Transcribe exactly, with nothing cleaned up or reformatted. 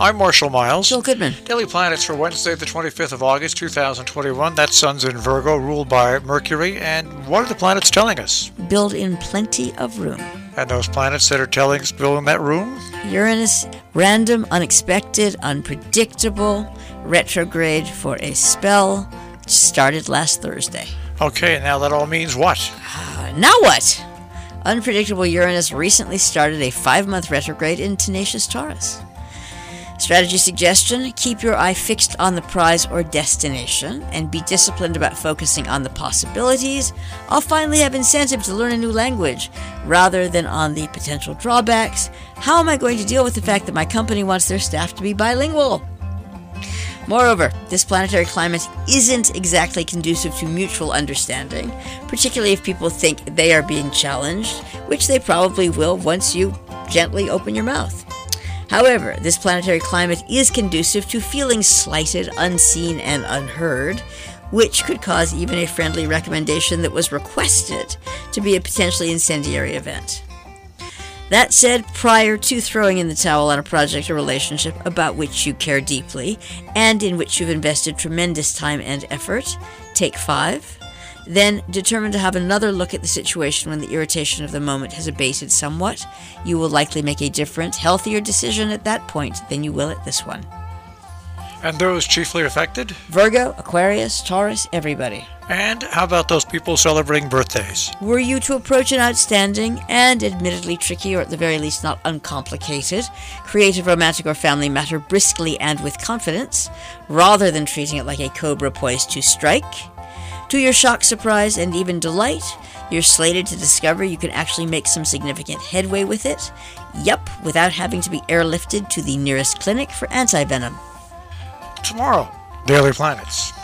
I'm Marshall Miles. Joel Goodman. Daily Planets for Wednesday, the twenty-fifth of August, two thousand twenty-one. That sun's in Virgo, ruled by Mercury. And what are the planets telling us? Build in plenty of room. And those planets that are telling us build in that room? Uranus, random, unexpected, unpredictable, retrograde for a spell. Started last Thursday. Okay, now that all means what? Uh, now what? Unpredictable Uranus recently started a five-month retrograde in tenacious Taurus. Strategy suggestion: keep your eye fixed on the prize or destination and be disciplined about focusing on the possibilities. I'll finally have incentive to learn a new language rather than on the potential drawbacks. How am I going to deal with the fact that my company wants their staff to be bilingual? Moreover, this planetary climate isn't exactly conducive to mutual understanding, particularly if people think they are being challenged, which they probably will once you gently open your mouth. However, this planetary climate is conducive to feeling slighted, unseen, and unheard, which could cause even a friendly recommendation that was requested to be a potentially incendiary event. That said, prior to throwing in the towel on a project or relationship about which you care deeply and in which you've invested tremendous time and effort, take five. Then determine to have another look at the situation when the irritation of the moment has abated somewhat. You will likely make a different, healthier decision at that point than you will at this one. And those chiefly affected? Virgo, Aquarius, Taurus, everybody. And how about those people celebrating birthdays? Were you to approach an outstanding and admittedly tricky, or at the very least not uncomplicated, creative, romantic, or family matter briskly and with confidence, rather than treating it like a cobra poised to strike, to your shock, surprise, and even delight, you're slated to discover you can actually make some significant headway with it. Yup, without having to be airlifted to the nearest clinic for anti-venom. Tomorrow, Daily Planets.